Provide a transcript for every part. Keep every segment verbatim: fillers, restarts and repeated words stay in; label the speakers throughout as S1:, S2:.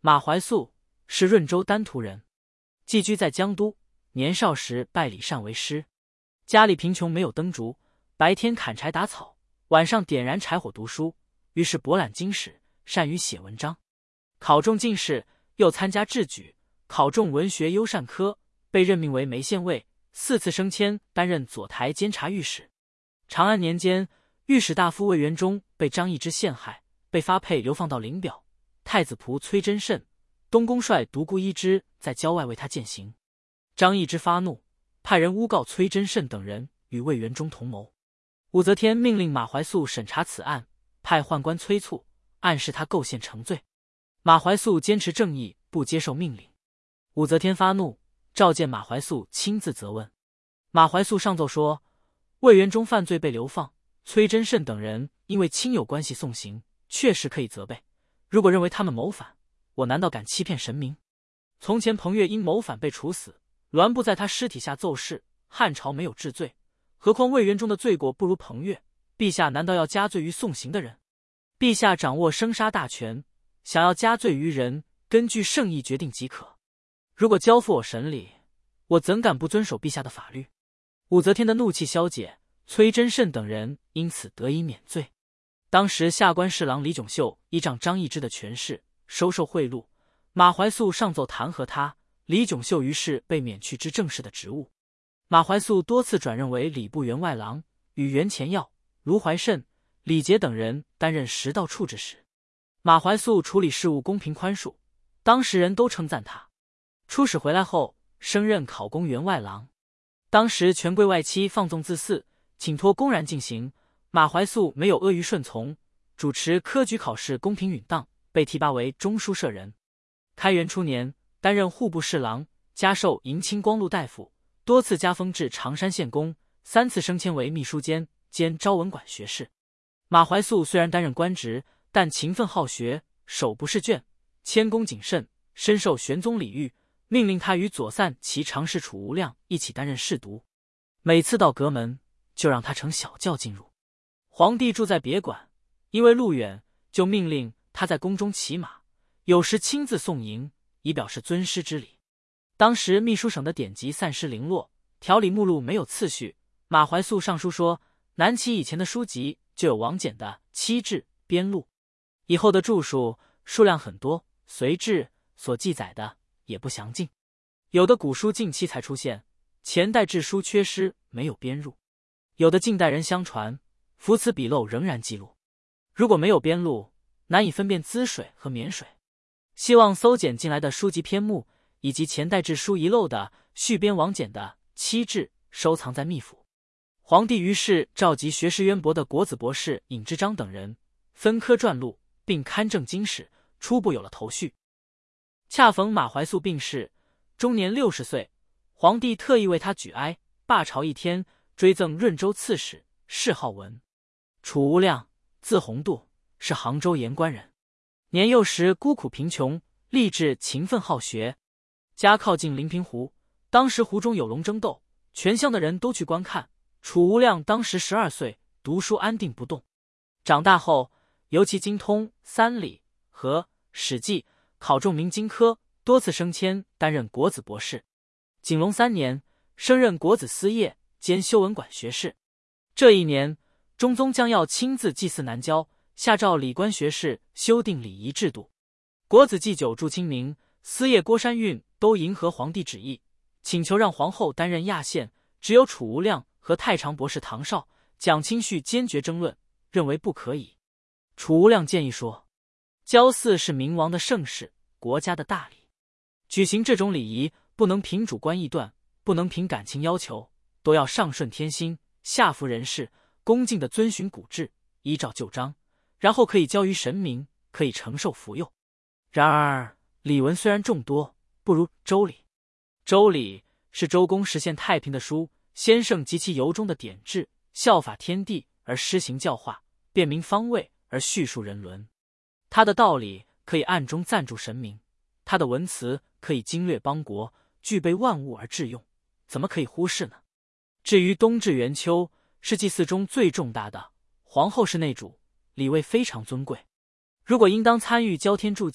S1: 马怀素是润州丹徒人，寄居在江都，年少时拜李善为师。家里贫穷，没有灯烛，白天砍柴打草，晚上点燃柴火读书，于是博览经史，善于写文章。考中进士，又参加制举，考中文学优善科，被任命为眉县尉，四次升迁，担任左台监察御史。长安年间，御史大夫魏元忠被张易之陷害，被发配流放到灵表。太子仆崔真慎、东宫帅独孤一之在郊外为他饯行。张易之发怒，派人诬告崔真慎等人与魏元忠同谋。武则天命令马怀素审查此案，派宦官催促，暗示他构陷成罪。马怀素坚持正义，不接受命令。武则天发怒，召见马怀素亲自责问。马怀素上奏说，魏元忠犯罪被流放，崔真慎等人因为亲友关系送行，确实可以责备。如果认为他们谋反，我难道敢欺骗神明？从前彭越因谋反被处死，栾布在他尸体下奏事，汉朝没有治罪，何况魏元忠的罪过不如彭越，陛下难道要加罪于送行的人？陛下掌握生杀大权，想要加罪于人，根据圣意决定即可。如果交付我审理，我怎敢不遵守陛下的法律？武则天的怒气消解，崔真慎等人因此得以免罪。当时下官侍郎李炯秀依仗张易之的权势，收受贿赂，马怀素上奏弹劾他，李炯秀于是被免去知政事的职务。马怀素多次转任为礼部员外郎，与袁乾耀、卢怀慎、李杰等人担任食道处置使。马怀素处理事务公平宽恕，当时人都称赞他。出使回来后，升任考功员外郎。当时权贵外戚放纵自肆，请托公然进行，马怀素没有阿谀顺从，主持科举考试公平允当，被提拔为中书舍人。开元初年，担任户部侍郎，加授迎亲光禄大夫，多次加封至常山县公，三次升迁为秘书监兼昭文馆学士。马怀素虽然担任官职，但勤奋好学，手不释卷，谦恭谨慎，深受玄宗礼遇，命令他与左散骑常侍楚无量一起担任侍读。每次到阁门，就让他乘小轿进入。皇帝住在别馆，因为路远，就命令他在宫中骑马，有时亲自送迎，以表示尊师之礼。当时秘书省的典籍散失零落，条理目录没有次序，马怀素上书说，南齐以前的书籍就有王翦的《七志》编录，以后的著述数量很多，随志所记载的也不详尽，有的古书近期才出现，前代志书缺失没有编入，有的近代人相传，浮词笔漏仍然记录。如果没有编录，难以分辨滋水和免水。希望搜检进来的书籍篇目以及前代志书遗漏的续编王翦的《七志》收藏在秘府。皇帝于是召集学识渊博的国子博士尹之章等人，分科撰录，并刊正经史，初步有了头绪。恰逢马怀素病逝，终年六十岁，皇帝特意为他举哀，罢朝一天，追赠润州刺史，谥号文。楚无量，字洪度，是杭州盐官人。年幼时孤苦贫穷，立志勤奋好学。家靠近临平湖，当时湖中有龙争斗，全乡的人都去观看。楚无量当时十二岁，读书安定不动。长大后，尤其精通三礼和史记，考中明经科，多次升迁，担任国子博士。景隆三年，升任国子司业兼修文馆学士。这一年，中宗将要亲自祭祀南郊，下诏礼官学士修订礼仪制度。国子祭酒祝清明，司业郭山运都迎合皇帝旨意，请求让皇后担任亚县，只有楚无量和太常博士唐绍、蒋清绪坚决争论，认为不可以。楚无量建议说，郊祀是明王的盛事，国家的大礼，举行这种礼仪不能凭主观臆断，不能凭感情要求，都要上顺天心，下服人事，恭敬地遵循古制，依照旧章，然后可以交于神明，可以承受福佑。然而礼文虽然众多，不如周礼。周礼是周公实现太平的书，先圣及其由衷的典制，效法天地而施行教化，辨明方位而叙述人伦。他的道理可以暗中赞助神明，他的文辞可以经略邦国，具备万物而致用，怎么可以忽视呢？至于冬至元秋，是祭祀中最重大的，皇后是内主，礼位非常尊贵。如果应当参与交天助祭，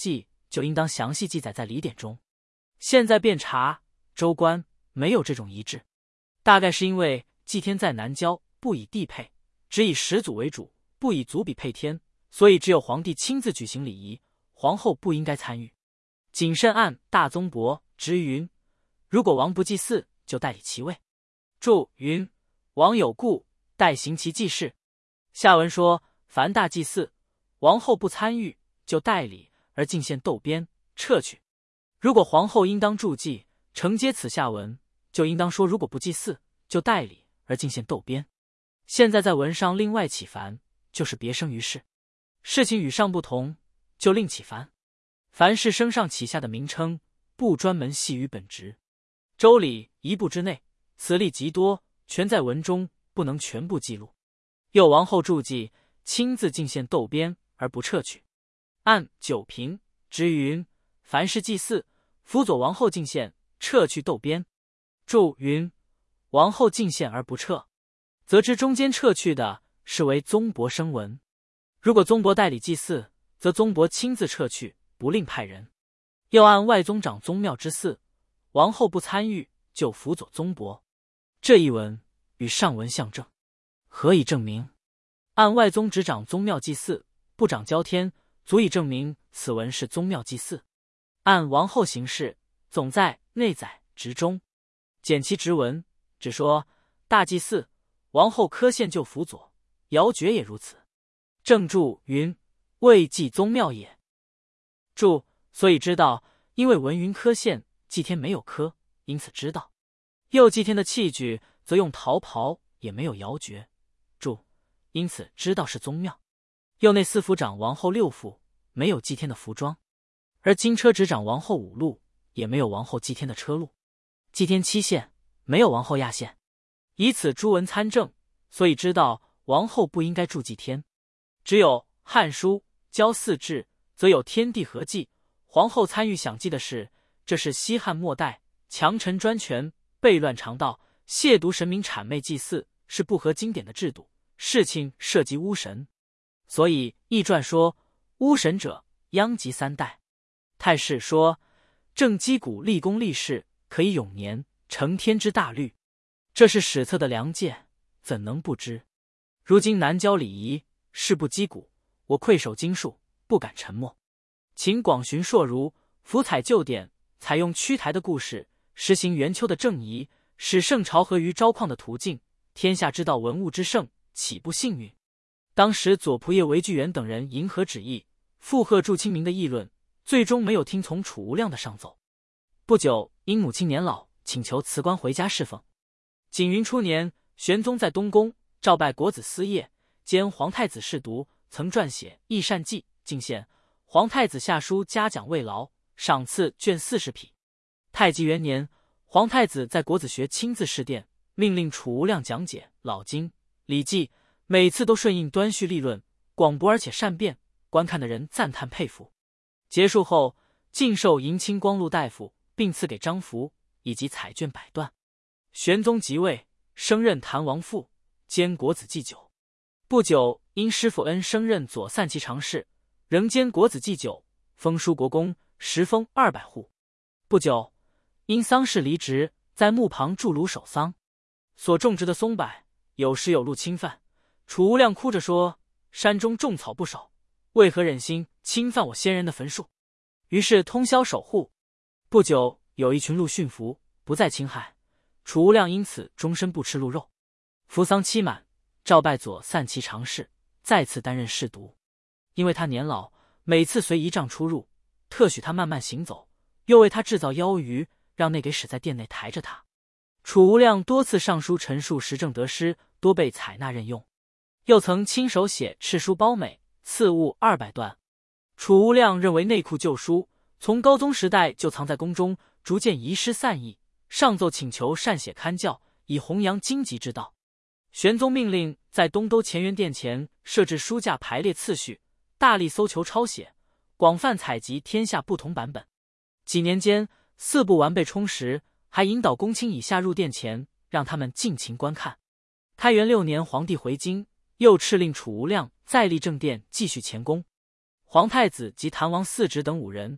S1: 就应当详细记载在礼典中。现在遍查州官没有这种仪制，大概是因为祭天在南郊不以地配，只以始祖为主，不以族比配天，所以只有皇帝亲自举行礼仪，皇后不应该参与。谨慎按大宗伯直云，如果王不祭祀，就代理其位。注云，王有故，代行其祭事。下文说，凡大祭祀，王后不参与，就代理而进献斗边，撤去。如果皇后应当助祭，承接此下文，就应当说如果不祭祀，就代理而进献斗边。现在在文上另外起凡，就是别生于事，事情与上不同，就另起凡。凡是升上起下的名称，不专门系于本职。周礼一部之内，此例极多，全在文中，不能全部记录。又王后助祭，亲自进献斗边而不撤去。按九平直云，凡是祭祀，辅佐王后进献，撤去斗边。注云，王后进献而不撤，则知中间撤去的是为宗伯生文。如果宗伯代理祭祀，则宗伯亲自撤去，不另派人。又按外宗长宗庙之祀，王后不参与，就辅佐宗伯。这一文与上文相证，何以证明？按外宗只掌宗庙祭祀，不掌交天，足以证明此文是宗庙祭祀。按王后行事，总在内载直中，简其直文，只说大祭祀，王后科献就辅佐，尧爵也如此。正注云，未祭宗庙也。注，所以知道，因为文云科献，祭天没有科，因此知道。又祭天的器具则用桃袍，也没有尧爵。注，因此知道是宗庙。又内司府长王后六妇，没有祭天的服装，而金车只掌王后五路，也没有王后祭天的车路。祭天七献，没有王后压献。以此诸文参证，所以知道王后不应该助祭天。只有《汉书》教祀制，则有天地合祭，皇后参与享祭的事，这是西汉末代强臣专权，悖乱常道，亵渎神明，谄媚祭祀，是不合经典的制度，事情涉及巫神。所以易传说，巫神者殃及三代。太史说，正击鼓立功立事，可以永年，成天之大律。这是史册的良鉴，怎能不知？如今南郊礼仪，事不击鼓，我愧守经术，不敢沉默。请广寻硕儒，辅采旧典，采用屈台的故事，实行元丘的正仪，使圣朝合于昭旷的途径，天下知道文物之盛，岂不幸运？当时左仆射韦巨源等人迎合旨意，附和祝清明的议论，最终没有听从楚无量的上奏。不久，因母亲年老，请求辞官回家侍奉。景云初年，玄宗在东宫召拜国子司业兼皇太子侍读，曾撰写《义善记》进献，皇太子下书嘉奖慰劳，赏赐卷四十匹。太极元年，皇太子在国子学亲自试殿，命令楚无量讲解《老经》《礼记》，每次都顺应端绪立论，广博而且善辩，观看的人赞叹佩服。结束后，进授迎亲光禄大夫，并赐给张福以及彩卷百段。玄宗即位，升任谭王父，兼国子祭酒。不久，因师父恩升任左散骑常侍，仍兼国子祭酒，封书国公，时封二百户。不久，因丧事离职，在墓旁筑庐守丧。所种植的松柏有时有鹿侵犯，楚无量哭着说：“山中种草不守，为何忍心侵犯我先人的坟树？”于是通宵守护。不久，有一群鹿驯服，不再侵害。楚无量因此终身不吃鹿肉。服丧期满，召拜左散骑常侍，再次担任侍读。因为他年老，每次随仪仗出入，特许他慢慢行走，又为他制造腰鱼，让那给使在殿内抬着他。楚无量多次上书陈述时政得失，多被采纳任用。又曾亲手写敕书褒美，赐物二百段。楚无量认为内库旧书，从高宗时代就藏在宫中，逐渐遗失散佚，上奏请求善写刊教，以弘扬经籍之道。玄宗命令在东都乾元殿前设置书架，排列次序，大力搜求抄写，广泛采集天下不同版本。几年间，四部完备充实，还引导公卿以下入殿前，让他们尽情观看。开元六年，皇帝回京，又敕令楚无量再立正殿，继续前功。皇太子及谭王四侄等五人，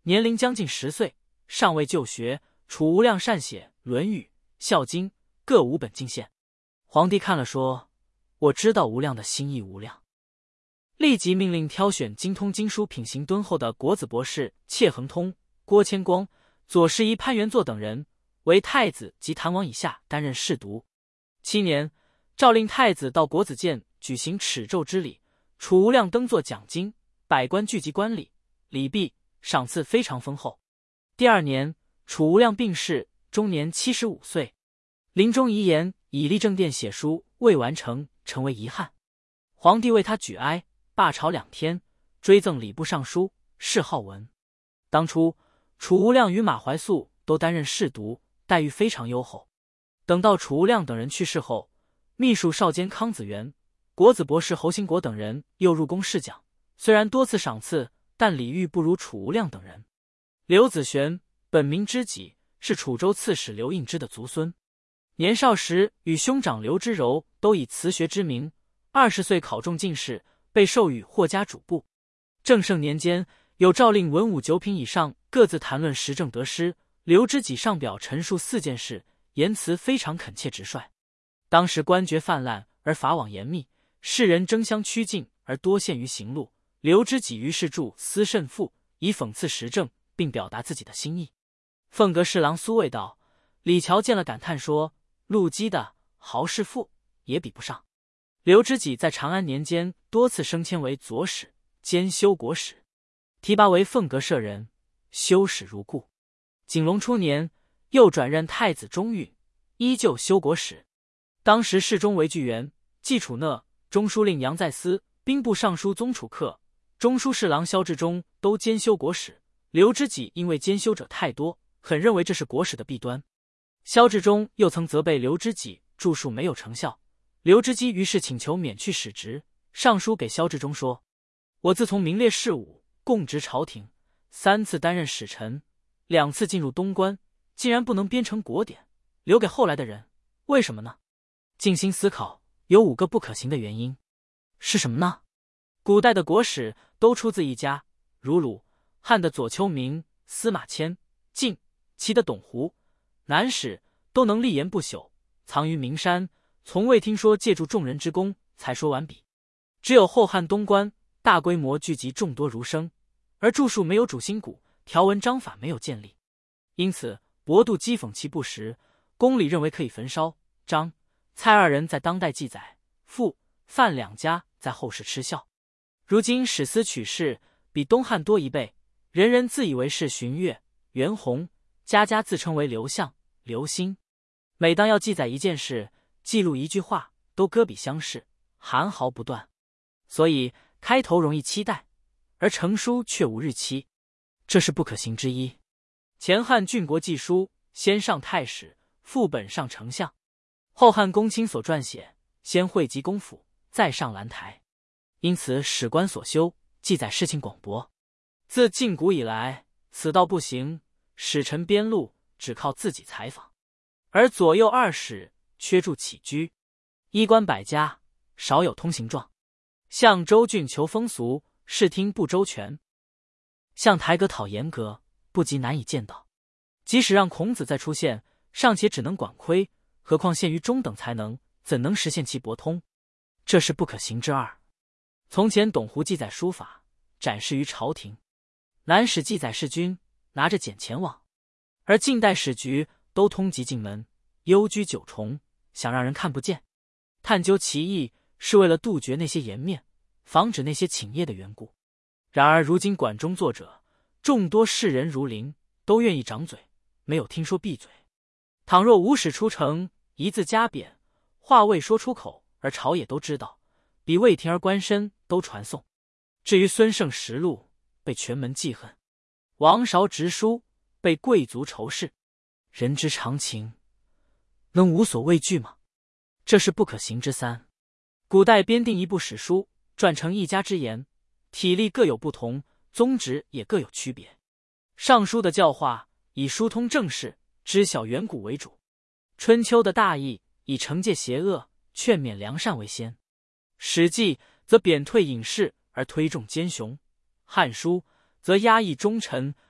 S1: 年龄将近十岁，尚未就学。楚无量善写《论语》《孝经》各五本进献。皇帝看了说：“我知道无量的心意无量。”立即命令挑选精通经书、品行敦厚的国子博士切恒通、郭谦光、左侍医潘元作等人为太子及谭王以下担任侍读。七年，诏令太子到国子监举行齿胄之礼，楚无量登座讲经，百官聚集观礼，礼毕，赏赐非常丰厚。第二年，楚无量病逝，终年七十五岁。临终遗言以立正殿写书未完成，成为遗憾。皇帝为他举哀，罢朝两天，追赠礼部尚书，谥浩文。当初楚无量与马怀素都担任侍读，待遇非常优厚。等到楚无量等人去世后，秘书少监康子元、国子博士侯兴国等人又入宫侍讲，虽然多次赏赐，但礼遇不如楚无量等人。刘子玄本名知己，是楚州刺史刘应之的族孙。年少时与兄长刘之柔都以辞学之名，二十岁考中进士，被授予霍家主簿。正盛年间，有诏令文武九品以上各自谈论时政得失，刘知己上表陈述四件事，言辞非常恳切直率。当时官爵泛滥而法网严密，世人争相趋近而多陷于刑戮。刘知己于是著《思慎赋》，以讽刺时政，并表达自己的心意。凤阁侍郎苏味道、李峤见了感叹说：“陆基的豪士赋也比不上。”刘知己在长安年间多次升迁为左史兼修国史，提拔为凤阁舍人，修史如故。景隆初年，又转任太子中御，依旧修国史。当时侍中韦巨源、季楚讷、中书令杨再思、兵部尚书宗楚客、中书侍郎萧志忠都兼修国史。刘知己因为兼修者太多，很认为这是国史的弊端。萧志忠又曾责备刘知己著述没有成效，刘知基于是请求免去史职，上书给萧志忠说：“我自从名列士武，供职朝廷，三次担任使臣，两次进入东关，竟然不能编成国典，留给后来的人，为什么呢？”静心思考，有五个不可行的原因。是什么呢？古代的国史都出自一家，如鲁、汉的左丘明、司马迁、晋、齐的董狐、南史都能立言不朽，藏于名山，从未听说借助众人之功才说完笔。只有后汉东关大规模聚集众多儒生，而著述没有主心骨，条文章法没有建立，因此博度讥讽其不实。公理认为可以焚烧。张、蔡二人在当代记载，傅、范两家在后世嗤笑。如今史思取士比东汉多一倍，人人自以为是荀悦、袁弘，家家自称为刘向、刘歆。每当要记载一件事，记录一句话，都歌比相视，含毫不断。所以开头容易期待，而成书却无日期，这是不可行之一。前汉郡国记书，先上太史，副本上丞相；后汉公卿所撰写，先汇集公府，再上兰台。因此史官所修，记载事情广博。自晋古以来，此道不行，使臣编录只靠自己采访，而左右二史缺注起居，衣冠百家，少有通行状。向州郡求风俗，视听不周全。向台阁讨严格，不及难以见到。即使让孔子再出现，尚且只能管窥，何况限于中等才能，怎能实现其博通？这是不可行之二。从前董狐记载书法，展示于朝廷；南史记载弑君，拿着简前往；而近代史局都通缉进门，幽居九重，想让人看不见。探究其意，是为了杜绝那些颜面，防止那些请业的缘故。然而如今馆中作者，众多视人如林，都愿意掌嘴，没有听说闭嘴。倘若无史出城，一字加贬，话未说出口，而朝野都知道，比魏廷儿官绅都传颂。至于孙胜实录，被全门记恨；王韶直书，被贵族仇视。人之常情，能无所畏惧吗？这是不可行之三。古代编定一部史书，撰成一家之言，体例各有不同，宗旨也各有区别。尚书的教化以疏通政事，知晓远古为主；春秋的大义以惩戒邪恶，劝勉良善为先；史记则贬退隐士而推重奸雄；汉书则压抑忠臣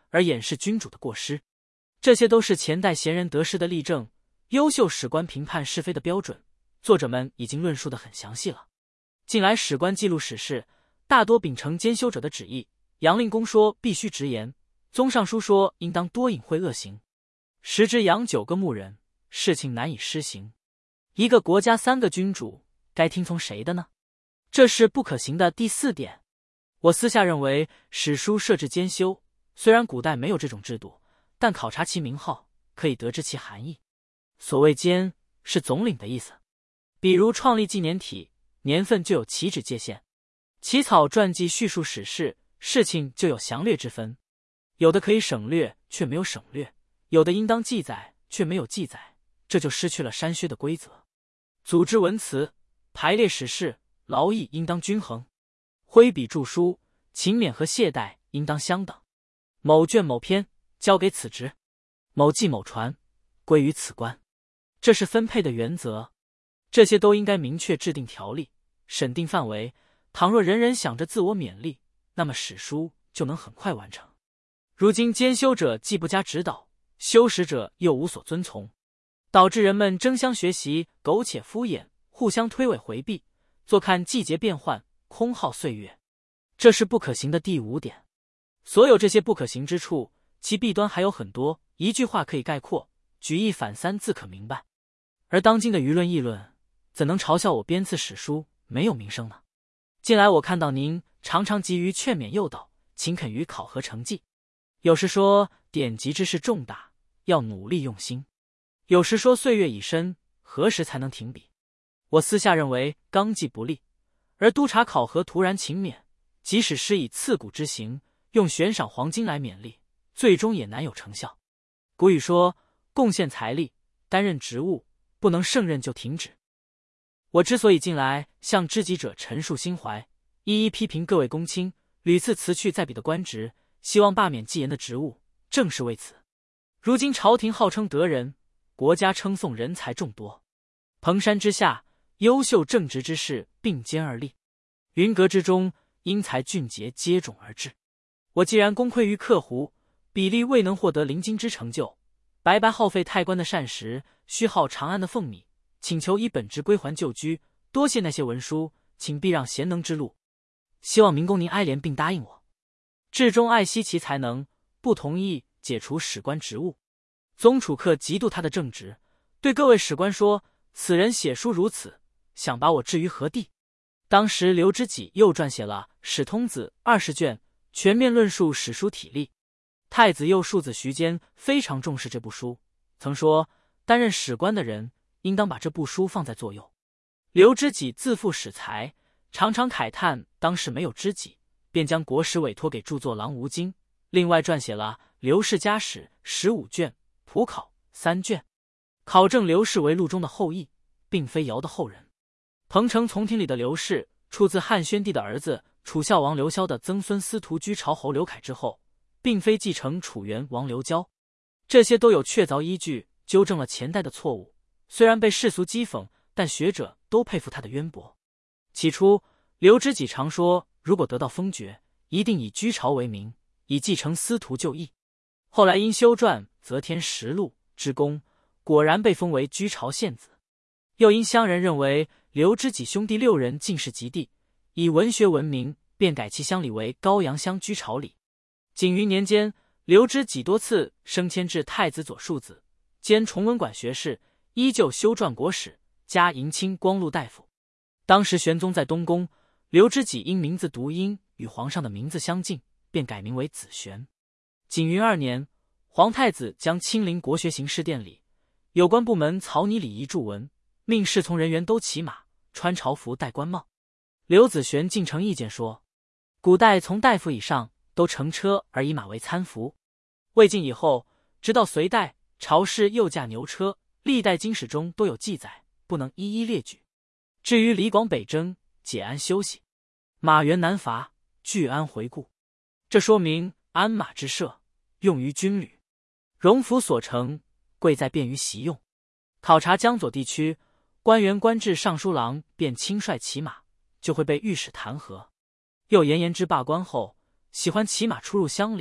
S1: 而掩饰君主的过失。这些都是前代贤人得失的例证，优秀史官评判是非的标准。作者们已经论述得很详细了。近来史官记录史事，大多秉承监修者的旨意。杨令公说必须直言，宗尚书说应当多隐晦恶行。时之养九个牧人，事情难以施行。一个国家三个君主，该听从谁的呢？这是不可行的第四点。我私下认为，史书设置监修，虽然古代没有这种制度，但考察其名号，可以得知其含义。所谓监，是总领的意思。比如创立纪年体，年份就有起止界限；起草传记叙述史事，事情就有详略之分。有的可以省略，却没有省略；有的应当记载，却没有记载，这就失去了删削的规则。组织文辞，排列史事，劳役应当均衡。挥笔著书，勤勉和懈怠应当相等。某卷某篇交给此职，某记某传归于此官，这是分配的原则。这些都应该明确制定条例，审定范围。倘若人人想着自我勉励，那么史书就能很快完成。如今监修者既不加指导，修史者又无所遵从，导致人们争相学习，苟且敷衍，互相推诿回避，坐看季节变换，空耗岁月。这是不可行的第五点。所有这些不可行之处，其弊端还有很多，一句话可以概括，举一反三自可明白。而当今的舆论议论，怎能嘲笑我编次史书没有名声呢？近来我看到您常常急于劝勉诱导，勤恳于考核成绩。有时说典籍之事重大，要努力用心；有时说岁月已深，何时才能停笔？我私下认为纲纪不立，而督察考核突然勤勉，即使施以刺骨之刑，用悬赏黄金来勉励，最终也难有成效。古语说，贡献财力，担任职务，不能胜任就停止。我之所以近来向知己者陈述心怀，一一批评各位公卿屡次辞去在彼的官职，希望罢免记言的职务，正是为此。如今朝廷号称德人，国家称颂人才众多，蓬山之下，优秀正直之士并肩而立，云阁之中，英才俊杰接踵而至。我既然功亏于客户，比例未能获得临京之成就，白白耗费太官的膳食，虚耗长安的俸米，请求以本职归还旧居，多谢那些文书，请避让贤能之路。希望明公您哀怜并答应我。至终爱惜其才能，不同意解除史官职务。宗楚客嫉妒他的正直，对各位史官说：“此人写书如此，想把我置于何地？”当时刘知己又撰写了《史通子》二十卷，全面论述史书体例。太子右庶子徐坚非常重视这部书，曾说担任史官的人应当把这部书放在左右。刘知己自负史才，常常慨叹当时没有知己，便将国史委托给著作郎吴京，另外撰写了《刘氏家史》十五卷，普考三卷，考证刘氏为陆中的后裔，并非尧的后人。彭城从庭里的刘氏出自汉宣帝的儿子楚孝王刘骁的曾孙司徒居巢侯刘凯之后，并非继承楚元王刘交。这些都有确凿依据，纠正了前代的错误。虽然被世俗讥讽，但学者都佩服他的渊博。起初刘知己常说，如果得到封爵，一定以居巢为名，以继承司徒就义。后来因修撰《则天实录》之功，果然被封为居巢献子。又因乡人认为刘知己兄弟六人进士及第，以文学闻名，便改其乡里为高阳乡居巢里。景云年间，刘知己多次升迁至太子左庶子，兼崇文馆学士，依旧修撰国史，加迎亲光禄大夫。当时玄宗在东宫，刘知己因名字读音与皇上的名字相近，便改名为子玄。景云二年，皇太子将亲临国学行事殿里，有关部门草拟礼仪注文，命侍从人员都骑马，穿朝服，戴官帽。刘子玄进呈意见说，古代从大夫以上都乘车而以马为参服，魏晋以后，直到隋代，朝士又驾牛车，历代经史中都有记载，不能一一列举。至于李广北征，解鞍休息，马援南伐，拒鞍回顾，这说明鞍马之设用于军旅，荣服所成，贵在便于习用。考察江左地区，官员官至尚书郎便轻率骑马，就会被御史弹劾。又严严之罢官后，喜欢骑马出入乡里，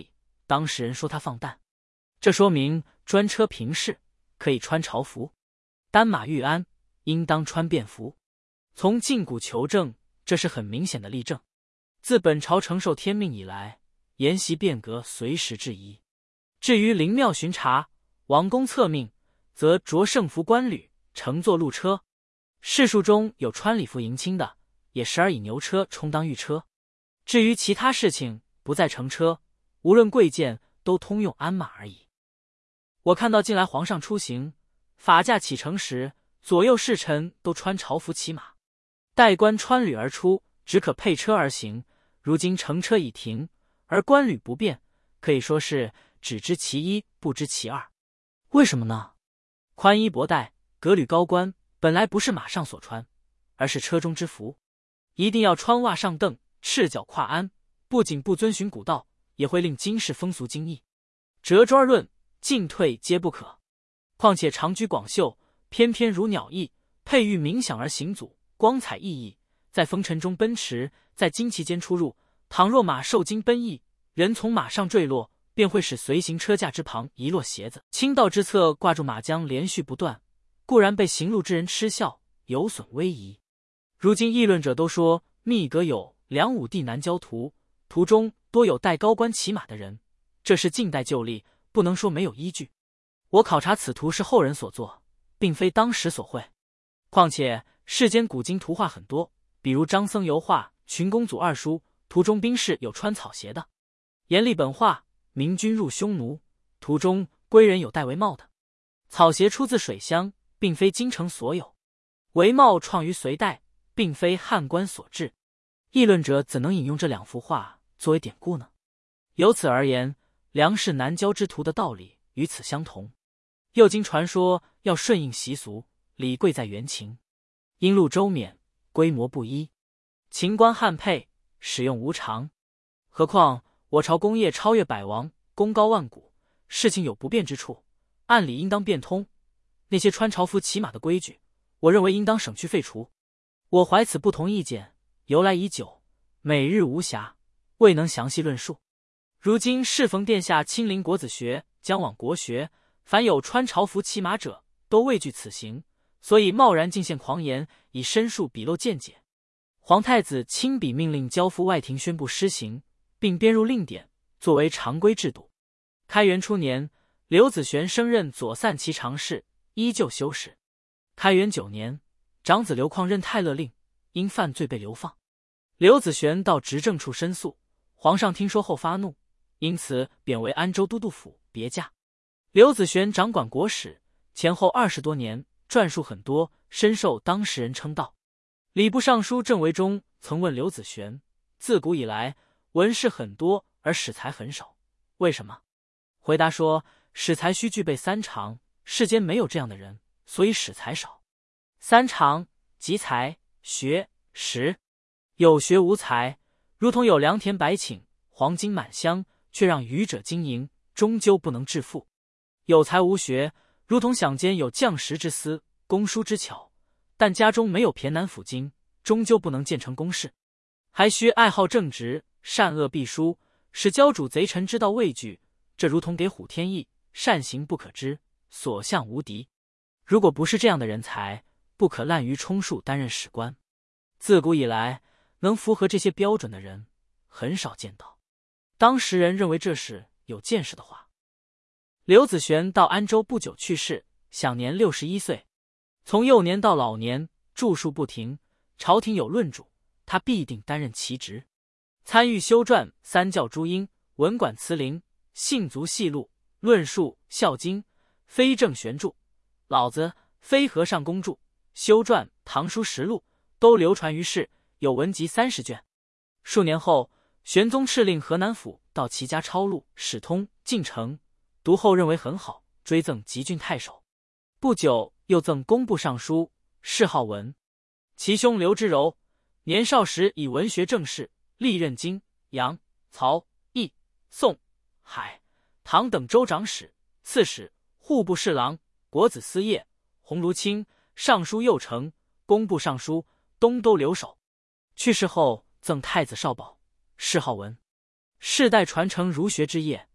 S1: 当事人说他放诞，这说明专车平事可以穿朝服，单马御安应当穿便服。从禁古求证，这是很明显的例证。自本朝承受天命以来，沿袭变革随时质疑。至于灵庙巡查、王公策命，则着圣服官旅乘坐路车，士庶中有穿礼服迎亲的，也时而以牛车充当御车。至于其他事情，不在乘车，无论贵贱，都通用鞍马而已。我看到近来皇上出行，法驾启程时，左右侍臣都穿朝服骑马，待官穿履而出，只可配车而行。如今乘车已停，而官履不变，可以说是只知其一，不知其二。为什么呢？宽衣薄带、革履高冠本来不是马上所穿，而是车中之服，一定要穿袜上蹬，赤脚跨鞍，不仅不遵循古道，也会令今世风俗惊异。折桌论进退皆不可。况且长居广袖，翩翩如鸟翼，佩玉冥想而行阻，光彩熠熠，在风尘中奔驰，在旌旗间出入。倘若马受惊奔逸，人从马上坠落，便会使随行车架之旁遗落鞋子，倾倒之侧挂住马缰连续不断，固然被行路之人嗤笑，有损威仪。如今议论者都说密阁有梁武帝南郊图，图中多有带高冠骑马的人，这是近代旧例，不能说没有依据。我考察此图是后人所作，并非当时所绘。况且世间古今图画很多，比如张僧繇画《群公祖二书》，图中兵士有穿草鞋的；阎立本画《明君入匈奴》，图中归人有戴帷帽的。草鞋出自水乡，并非京城所有；帷帽创于隋代，并非汉官所制。议论者怎能引用这两幅画作为典故呢？由此而言，梁氏南郊之图的道理与此相同。又经传说要顺应习俗，礼贵在原情，因路周免，规模不一，秦官汉配，使用无常。何况我朝功业超越百王，功高万古，事情有不便之处，按理应当变通。那些穿朝服骑马的规矩，我认为应当省去废除。我怀此不同意见，由来已久，每日无暇，未能详细论述。如今适逢殿下亲临国子学，将往国学，凡有穿朝服骑马者，都畏惧此行，所以贸然进献狂言，以申述笔漏见解。皇太子亲笔命令交付外廷宣布施行，并编入令典，作为常规制度。开元初年，刘子玄升任左散骑常侍，依旧修饰。开元九年，长子刘旷任太勒令，因犯罪被流放。刘子玄到执政处申诉，皇上听说后发怒，因此贬为安州都督府，别驾。刘子玄掌管国史，前后二十多年，撰述很多，深受当时人称道。礼部尚书郑惟中曾问刘子玄，自古以来文士很多而史才很少，为什么？回答说，史才须具备三长，世间没有这样的人，所以史才少。三长即才、学、识。有学无才，如同有良田百顷，黄金满箱，却让愚者经营，终究不能致富。有才无学，如同想兼有匠石之思，工书之巧，但家中没有骈难辅经，终究不能建成公事。还需爱好正直，善恶必书，使教主贼臣之道畏惧，这如同给虎添翼，善行不可知，所向无敌。如果不是这样的人才，不可滥竽充数担任史官。自古以来，能符合这些标准的人很少见到。当时人认为这是有见识的话。刘子玄到安州不久去世，享年六十一岁。从幼年到老年，著述不停，朝廷有论主，他必定担任其职。参与修撰三教诸英、文管词灵、信族细录、论述孝经、非正玄著、老子、非和尚公著、修撰唐书实录，都流传于世，有文集三十卷。数年后，玄宗敕令河南府到其家抄录《史通》进城，读后认为很好，追赠吉郡太守。不久又赠工部尚书，谥号文。其兄刘之柔，年少时以文学正事，历任京、扬、曹、益、宋、海、唐等州长史、刺史、户部侍郎、国子司业、鸿胪卿、尚书右丞、工部尚书、东都留守。去世后赠太子少保，谥号文。世代传承儒学之业，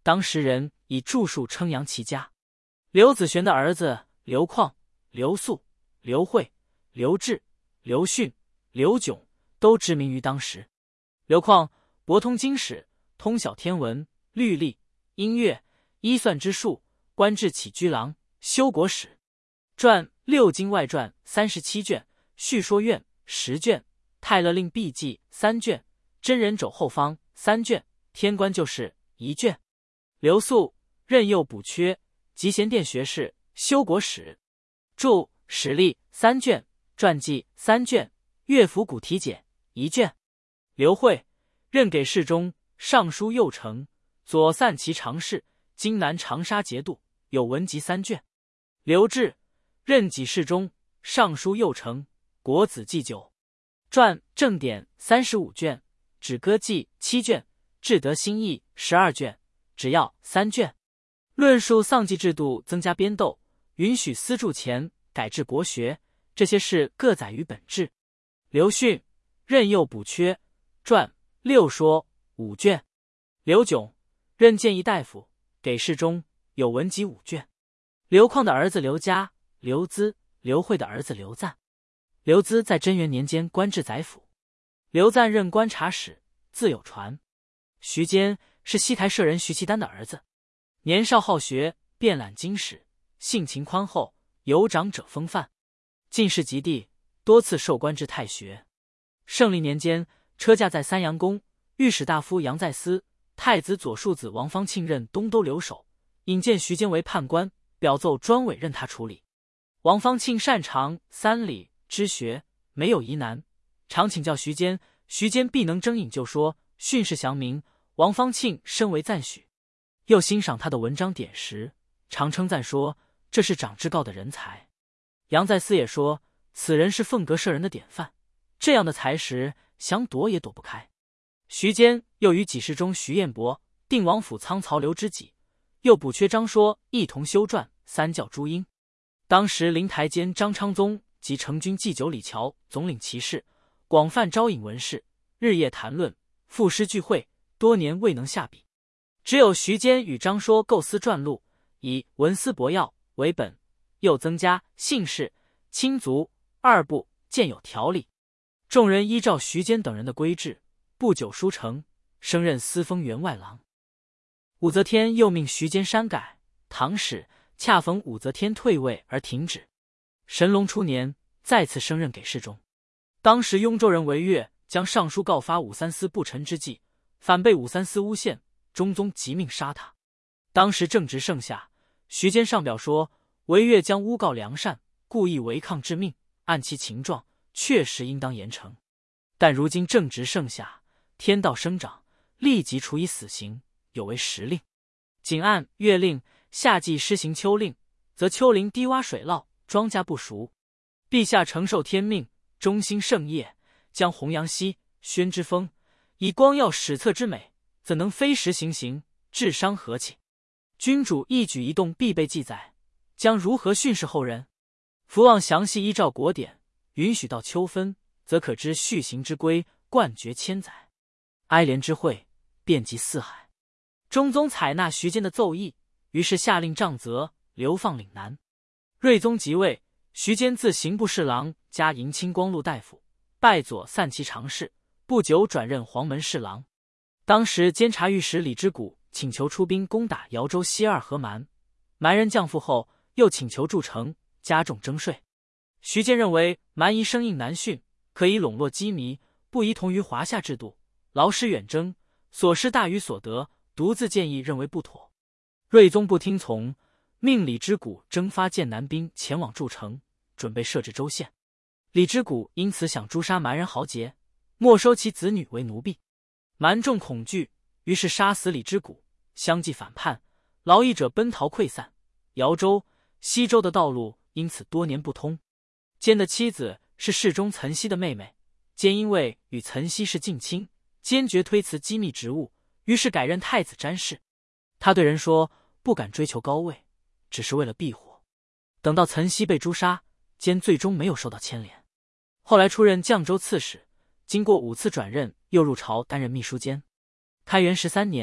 S1: 当时人以著述称扬其家。刘子玄的儿子刘旷、刘肃、刘慧、刘志、刘训、刘炯都知名于当时。刘旷博通经史，通晓天文、律历、音乐、医算之术，官至起居郎、修国史，传六经外传三十七卷，叙说院十卷，泰勒令秘记三卷，真人肘后方三卷，天官旧事一卷。刘肃任右补缺，集贤殿学士，修国史，著史历三卷，传记三卷，乐府古题简一卷。刘慧任给事中，尚书右丞，左散骑常侍，荆南长沙节度，有文集三卷。刘志任给事中，尚书右丞，国子祭酒，传正典三十五卷，止歌记七卷，至德新义十二卷，只要三卷。论述丧祭制度增加编斗，允许私铸钱，改制国学，这些事各载于本志。刘训任右补缺，传六说五卷。刘炯任谏议大夫，给事中，有文集五卷。刘旷的儿子刘嘉、刘资、刘慧的儿子刘赞。刘资在贞元年间官至宰辅，刘赞任观察使，自有传。徐坚是西台舍人徐其丹的儿子，年少好学，遍览经史，性情宽厚，有长者风范。进士及第，多次授官至太学。圣历年间，车驾在三阳宫，御史大夫杨再思、太子左庶子王方庆任东都留守，引荐徐坚为判官，表奏专委任他处理。王方庆擅长三礼之学，没有疑难，常请教徐坚，徐坚必能征引就说，训示详明。王方庆深为赞许，又欣赏他的文章典识，常称赞说这是长知告的人才。杨再思也说，此人是凤阁舍人的典范，这样的才识，想躲也躲不开。徐坚又与给事中徐彦博、定王府仓曹刘知己，又补缺张说一同修撰三教诸英。当时灵台监张昌宗及成军祭酒李峤总领其事，广泛招引文士，日夜谈论，赋诗聚会，多年未能下笔。只有徐坚与张说构思撰录，以文思博要为本，又增加姓氏、亲族二部，渐有条理。众人依照徐坚等人的规制，不久书成，升任司封员外郎。武则天又命徐坚删改，唐史恰逢武则天退位而停止。神龙初年再次升任给事中。当时雍州人韦越将上书告发武三思不臣之计，反被武三思诬陷，中宗即命杀他。当时正值盛夏，徐坚上表说韦越将诬告良善，故意违抗致命，按其情状，确实应当严惩。但如今正值盛夏，天道生长，立即处以死刑，有违时令。仅按月令，夏季施行秋令，则丘陵低洼水涝，庄稼不熟。陛下承受天命，忠心圣业，将弘扬熙、宣之风，以光耀史册之美，怎能非时行刑，致伤和气？君主一举一动必被记载，将如何训示后人？伏望详细依照国典，允许到秋分，则可知续行之规，冠绝千载。哀怜之会，遍及四海。中宗采纳徐坚的奏议，于是下令杖责，流放岭南。睿宗即位，徐坚自刑部侍郎加迎清光禄大夫，拜左散骑常侍，不久转任黄门侍郎。当时监察御史李之谷请求出兵攻打姚州西二河蛮，蛮人降附后，又请求筑城，加重征税。徐坚认为蛮夷生硬难驯，可以笼络机迷，不宜同于华夏制度，劳师远征，所失大于所得，独自建议认为不妥。睿宗不听从，命李之谷征发剑南兵前往筑城，准备设置州县。李之谷因此想诛杀蛮人豪杰，没收其子女为奴婢。蛮众恐惧，于是杀死李之谷，相继反叛，劳役者奔逃溃散，姚州、西州的道路因此多年不通。坚的妻子是侍中岑熙的妹妹，坚因为与岑熙是近亲，坚决推辞机密职务，于是改任太子詹事。他对人说不敢追求高位，只是为了避祸。等到岑熙被诛杀，坚最终没有受到牵连。后来出任绛州刺史，经过五次转任，又入朝担任秘书监。开元十三年，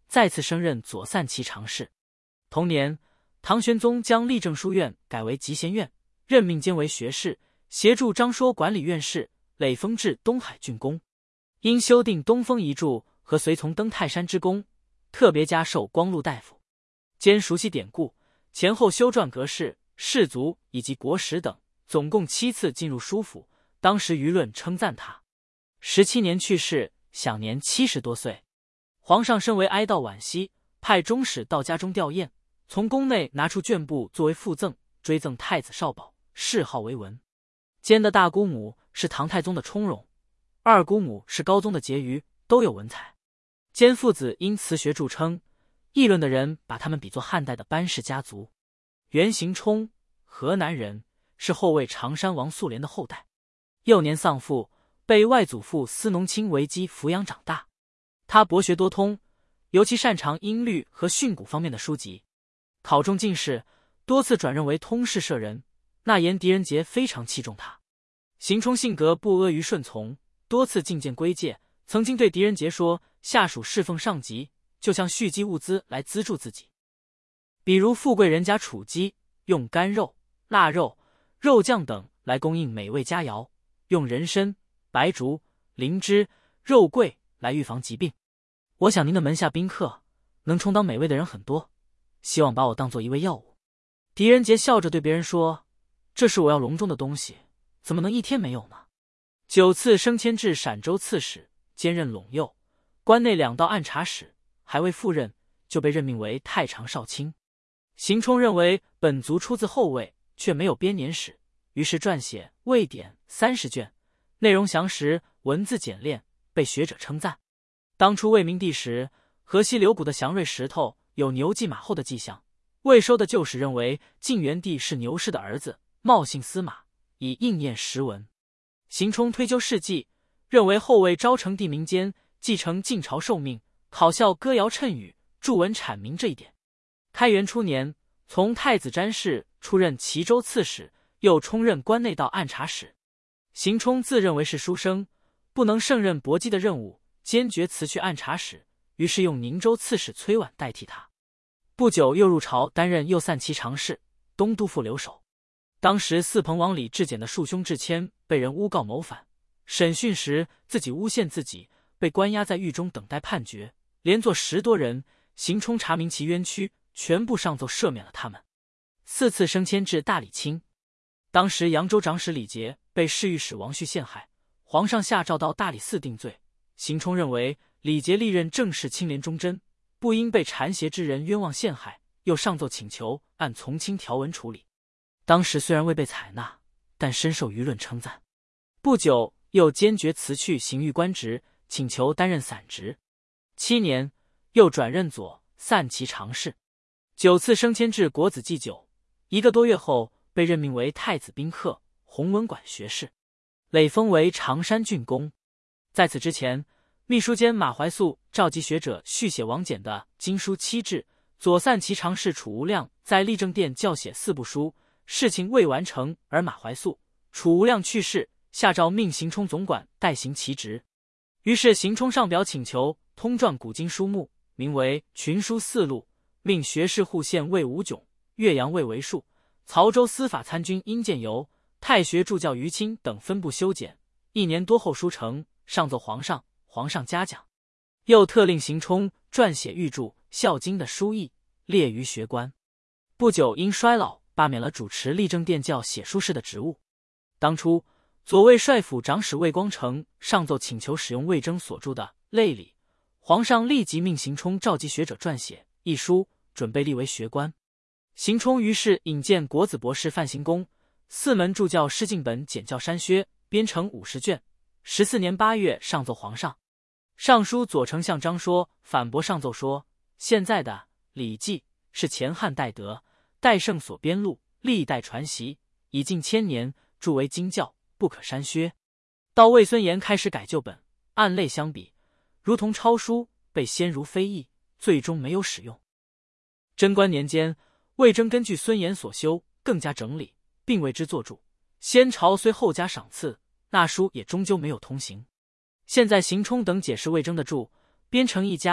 S1: 再次升任左散骑常侍。同年，唐玄宗将立政书院改为集贤院，任命兼为学士，协助张说管理院事，累封至东海郡公。因修订东风遗著和随从登泰山之功，特别加授光禄大夫。兼熟悉典故，前后修撰格式、士族以及国史等，总共七次进入书府。当时舆论称赞他。十七年去世，享年七十多岁。皇上深为哀悼惋惜，派中使到家中吊唁，从宫内拿出绢布作为附赠，追赠太子少保，谥号为文。兼的大姑母是唐太宗的充荣，二姑母是高宗的婕妤，都有文采。兼父子因辞学著称，议论的人把他们比作汉代的班氏家族。袁行冲，河南人，是后魏常山王素莲的后代。幼年丧父，被外祖父司农卿为姬抚养长大。他博学多通，尤其擅长音律和训诂方面的书籍。考中进士，多次转任为通事舍人。那言狄仁杰非常器重他。行冲性格不阿谀顺从，多次进谏归戒，曾经对狄仁杰说，下属侍奉上级，就像蓄积物资来资助自己。比如富贵人家处鸡，用干肉、腊肉、肉酱等来供应美味佳肴，用人参、白术、灵芝、肉桂来预防疾病。我想您的门下宾客能充当美味的人很多，希望把我当做一味药物。狄仁杰笑着对别人说，这是我要隆重的东西，怎么能一天没有呢？九次升迁至陕州刺史，兼任陇右、关内两道按察使，还未赴任，就被任命为太常少卿。行冲认为本族出自后魏，却没有编年史，于是撰写《魏典》三十卷，内容详实，文字简练，被学者称赞。当初魏明帝时，河西流谷的祥瑞石头有牛骑马后的迹象，魏收的旧史认为晋元帝是牛氏的儿子，冒姓司马，以应验实文。行冲推究事迹，认为后魏昭成帝民间继承晋朝受命，考效歌谣谶语，著文阐明这一点。开元初年，从太子詹事出任齐州刺史，又充任关内道按察使。行冲自认为是书生，不能胜任搏击的任务，坚决辞去按察使，于是用宁州刺史崔婉代替他。不久又入朝担任右散骑常侍、东都府留守。当时四朋王李志简的庶兄志谦被人诬告谋反，审讯时自己诬陷自己，被关押在狱中等待判决，连坐十多人。行冲查明其冤屈，全部上奏赦免了他们。四次升迁至大理卿。当时扬州长史李杰被侍御史王旭陷害，皇上下诏到大理寺定罪。行冲认为李杰历任政事清廉忠贞，不应被缠挟之人冤枉陷害，又上奏请求按从轻条文处理。当时虽然未被采纳，但深受舆论称赞。不久又坚决辞去刑狱官职，请求担任散职。七年又转任左散骑常侍。九次升迁至国子祭酒，一个多月后被任命为太子宾客、弘文馆学士，累封为常山郡公。在此之前，秘书监马怀素召集学者续写王翦的经书七志，左散骑常侍楚无量在立政殿校写四部书，事情未完成，而马怀素、楚无量去世，下诏命行冲总管代行其职。于是行冲上表请求通传古今书目，名为《群书四录》，命学士户县尉吴炯、岳阳尉韦树、曹州司法参军殷建游、太学助教于钦等分部修剪。一年多后书成，上奏皇上，皇上嘉奖。又特令行冲撰写御著《孝经》的书议，列于学官。不久因衰老，罢免了主持立政殿校写书事的职务。当初左卫帅府长史魏光成上奏请求使用魏征所著的《类礼》，皇上立即命行冲召集学者撰写一书，准备立为学官。行冲于是引荐国子博士范行公，四门助教施敬本简教山薛，编成五十卷。十四年八月上奏皇上。尚书左丞相张说反驳上奏说，现在的《礼记》是前汉代德、戴胜所编录，历代传习，已近千年，著为经教，不可删削。到魏孙言开始改旧本，按类相比，如同抄书，被先儒非议，最终没有使用。贞观年间，魏征根据孙言所修，更加整理，并为之作注。先朝虽后加赏赐，那书也终究没有通行。现在行冲等解释魏征的注，编成一家，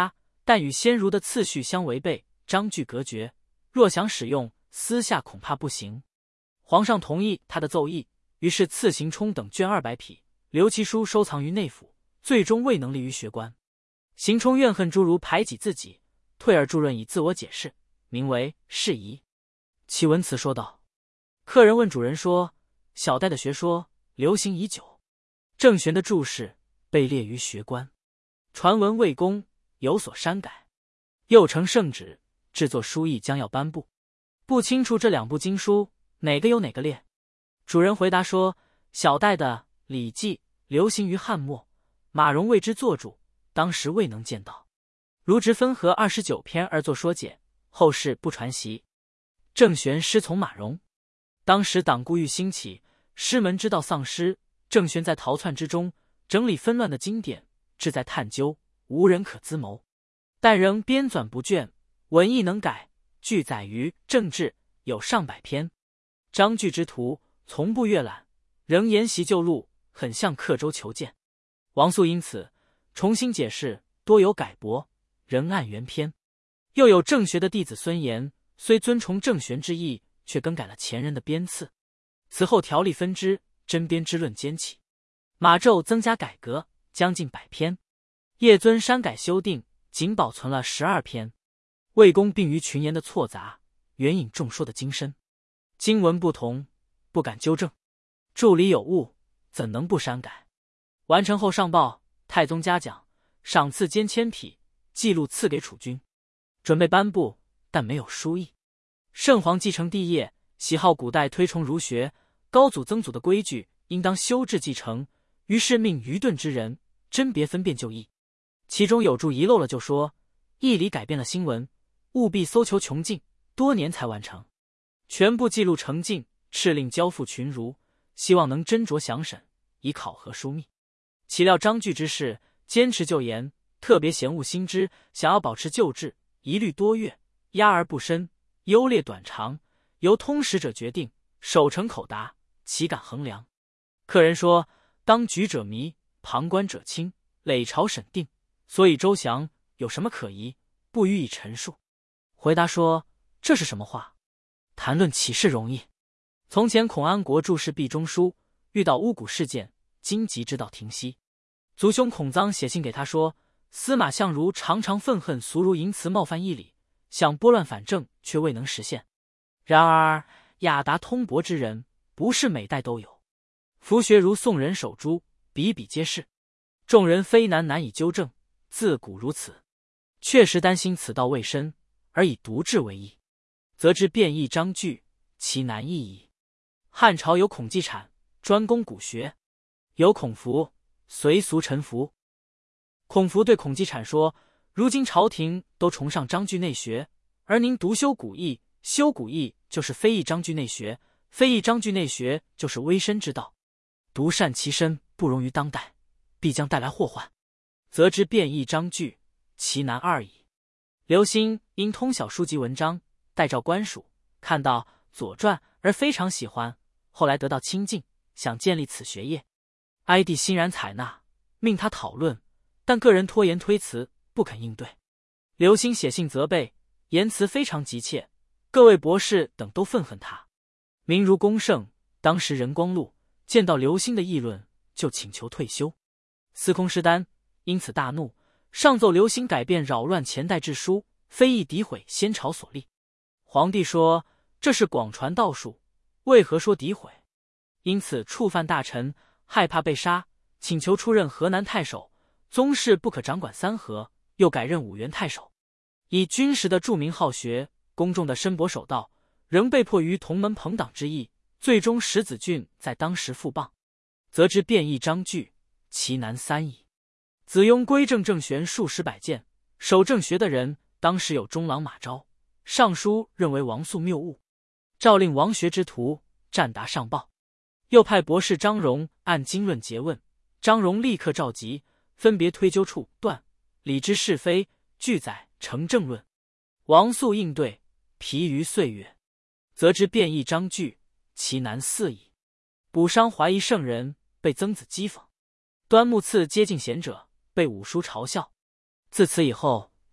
S1: 但与先儒的次序相违背，章句隔绝，若想使用，私下恐怕不行。皇上同意他的奏议，于是赐行冲等卷二百匹，留其书收藏于内府，最终未能立于学官。行冲怨恨诸儒排挤自己，退而驻润以自我解释，名为释疑。其文辞说道：客人问主人说，小戴的学说流行已久，郑玄的注释被列于学官，传闻魏公有所删改，又承圣旨制作书议将要颁布，不清楚这两部经书哪个有哪个列。主人回答说，小戴的《礼记》流行于汉末，马融为之作注，当时未能见到，如直分合二十九篇而作说解，后世不传习。郑玄师从马融，当时党锢欲兴起，师门之道丧失，郑玄在逃窜之中整理纷乱的经典，志在探究，无人可咨谋，但仍编纂不倦，文意能改，据载于政治，有上百篇。章句之徒从不阅览，仍沿袭旧录，很向刻舟求鉴。王肃因此重新解释，多有改驳，仍按原篇。又有郑学的弟子孙岩，虽尊崇郑玄之意，却更改了前人的编次。此后条例分支，针砭之论兼起。马胄增加改革，将近百篇。叶尊删改修订，仅保存了十二篇。魏公并于群言的错杂，援引众说的精深。经文不同，不敢纠正，注里有误，怎能不删改？完成后上报太宗嘉奖，赏赐兼千匹，记录赐给储君，准备颁布，但没有书议。圣皇继承帝业，喜好古代推崇儒学，高祖曾祖的规矩应当修治继承，于是命愚钝之人甄别分辨就义。其中有注遗漏了，就说义理改变了新闻，务必搜求穷尽，多年才完成，全部记录成尽，敕令交付群儒，希望能斟酌详审，以考核枢密。岂料章句之事坚持旧言，特别嫌恶新知，想要保持旧制，一律多阅，压而不深，优劣短长，由通识者决定，守成口答，岂敢衡量？客人说，当局者迷，旁观者清，累朝审定，所以周详，有什么可疑，不予以陈述。回答说，这是什么话？谈论岂是容易？从前孔安国注释毕中书，遇到巫蛊事件，荆棘之道停息。族兄孔臧写信给他说，司马相如常常愤恨俗儒淫词冒犯义理，想拨乱反正，却未能实现。然而雅达通博之人，不是每代都有。夫学如宋人守株，比比皆是。众人非难难以纠正，自古如此。确实担心此道未深，而以独治为宜，则知变异章句，其难易矣。汉朝有孔季产，专攻古学；有孔福，随俗臣服。孔福对孔季产说，如今朝廷都崇尚章句内学，而您独修古义，修古义就是非议章句内学，非议章句内学就是微深之道，独善其身，不容于当代，必将带来祸患，则知变异章句，其难二矣。刘歆因通晓书籍文章，代召官署，看到《左传》而非常喜欢，后来得到清净，想建立此学业。哀帝欣然采纳，命他讨论，但个人拖延推辞，不肯应对。刘歆写信责备，言辞非常急切，各位博士等都愤恨他。名如公胜当时仁光禄见到刘歆的议论，就请求退休。司空师丹因此大怒，上奏刘歆改变扰乱前代志书，非议诋毁先朝所立。皇帝说，这是广传道术，为何说诋毁？因此触犯大臣，害怕被杀，请求出任河南太守，宗室不可掌管三河，又改任五原太守。以军时的著名好学，公众的申博守道，仍被迫于同门朋党之意，最终使子俊在当时复谤，则知变异章句，其难三矣。子雍归正郑玄数十百件，守正学的人当时有中郎马昭，尚书认为王肃谬误，诏令王学之徒战达上报，又派博士张荣按经论诘问，张荣立刻召集，分别推究处断，理之是非，据载成正论。王肃应对，疲于岁月，则知变异章句，其难四矣。卜商怀疑圣人，被曾子讥讽；端木赐接近贤者，被五叔嘲笑。自此以后，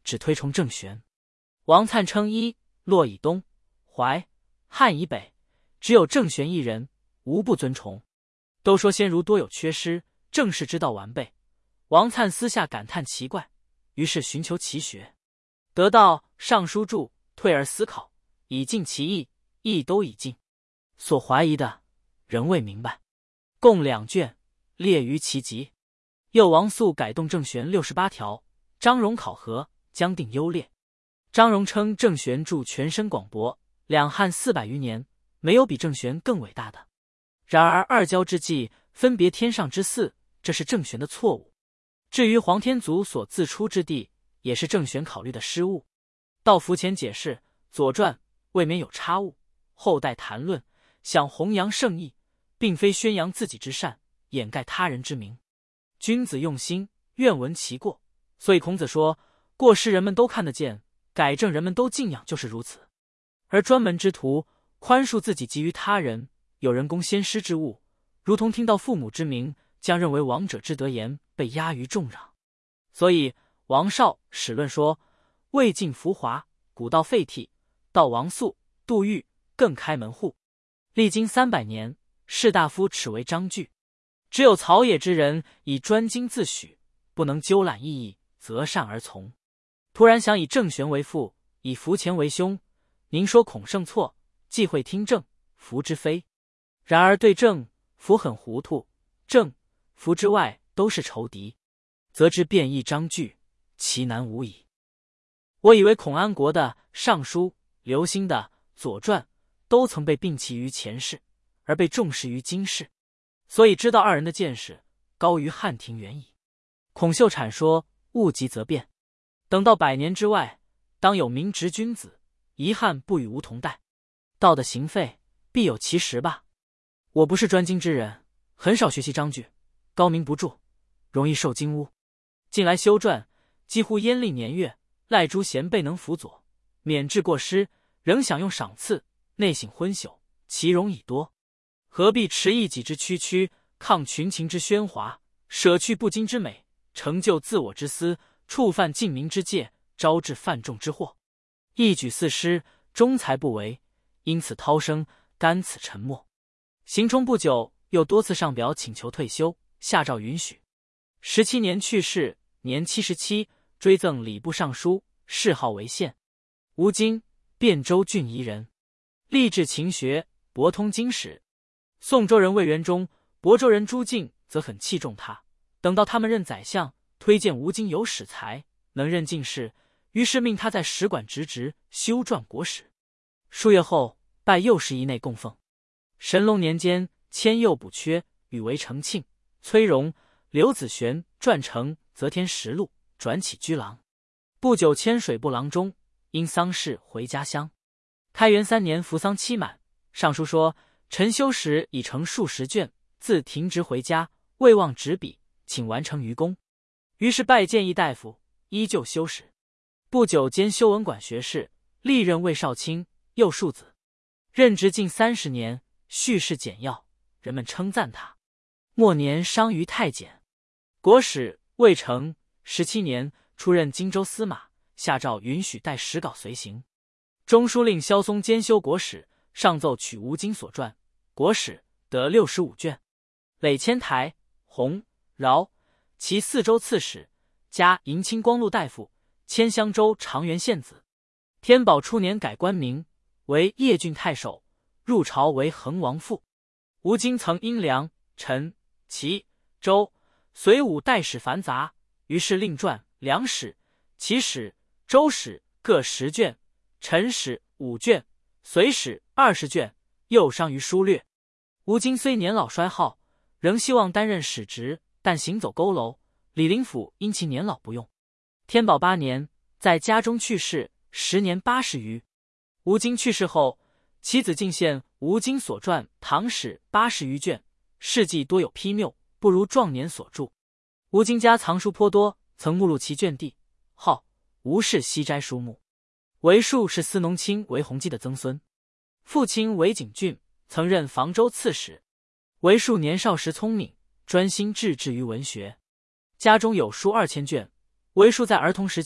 S1: 只推崇郑玄。王粲称一洛以东，淮汉以北，只有郑玄一人，无不尊崇。都说先儒多有缺失，郑氏之道完备。王粲私下感叹奇怪，于是寻求其学，得到《尚书注》，退而思考，以尽其意，意都已尽，所怀疑的仍未明白，共两卷，列于其集。又王肃改动郑玄六十八条，张荣考核，将定优劣。张荣称郑玄著全身广博，两汉四百余年，没有比郑玄更伟大的。然而二交之际，分别天上之祀，这是郑玄的错误。至于黄天祖所自出之地，也是郑玄考虑的失误。到伏前解释《左传》，未免有差误。后代谈论，想弘扬圣意，并非宣扬自己之善，掩盖他人之名。君子用心，愿闻其过。所以孔子说，过失人们都看得见，改正人们都敬仰，就是如此。而专门之徒，宽恕自己及于他人，有人攻先师之物，如同听到父母之名，将认为王者之德言被压于众壤。所以王绍史论说，魏晋浮华，古道废替，到王肃、杜预更开门户。历经三百年，士大夫耻为章句，只有曹野之人以专精自诩，不能究览意义，择善而从。突然想以郑玄为父，以伏前为兄，您说孔圣错，忌讳听郑伏之非。然而对郑伏很糊涂，郑伏之外都是仇敌，则之变异章句，其难无矣。我以为孔安国的《尚书》，刘歆的《左传》都曾被摒弃于前世，而被重视于今世，所以知道二人的见识高于汉庭远矣。孔秀阐说，物极则变，等到百年之外，当有明直君子，遗憾不与梧桐代。道的行废，必有其时吧。我不是专精之人，很少学习章句，高明不著，容易受惊污。近来修撰，几乎焉历年月，赖诸贤辈能辅佐，免治过失，仍享用赏赐，内省昏朽，其容已多。何必持一己之区区，抗群情之喧哗，舍去不经之美，成就自我之私，触犯敬民之戒，招致犯众之祸。一举四失，终才不为，因此涛声，甘此沉默。行冲不久，又多次上表请求退休，下诏允许。十七年去世，年七十七，追赠礼部尚书，谥号为宪。吴京，汴州郡宜人，立志勤学，博通经史。宋州人魏元忠、亳州人朱敬则很器重他。等到他们任宰相，推荐吴京有史才，能任进士，于是命他在史馆执职，修撰国史。数月后，拜右侍一内供奉。神龙年间，迁右补缺，与为承庆、崔融、刘子玄撰成《则天实录》，转起居郎。不久迁水部郎中，因丧事回家乡。开元三年，服丧期满，上书说陈修时已成数十卷，自停职回家，未忘执笔，请完成于公。于是拜见议大夫，依旧修史。不久兼修文馆学士，历任魏少卿、右庶子，任职近三十年，叙事简要，人们称赞他。末年伤于太监。国史未成，十七年出任荆州司马，下诏允许带史稿随行。中书令萧嵩兼修国史，上奏取吴京所传国史，得六十五卷。累迁台、洪、饶其四州刺史，加迎亲光禄大夫，迁襄州长垣县子。天宝初年改官名，为叶郡太守，入朝为恒王父。吴京曾因梁、陈、齐、周、隋五代史繁杂，于是另撰梁史、齐史、周史各十卷，陈史五卷，隋史二十卷，又伤于疏略。吴京虽年老衰耗，仍希望担任史职，但行走佝偻，李林甫因其年老不用。天宝八年，在家中去世，时年八十余。吴京去世后，其子进献吴京所传唐史八十余卷，事迹多有批谬，不如壮年所著。吴京家藏书颇多，曾目录其卷地，号吴氏西斋书目。韦树是司农卿韦弘基的曾孙，父亲韦景俊曾任房州刺史。韦树年少时聪明，专心致志于文学，家中有书二千卷。韦树在儿童时期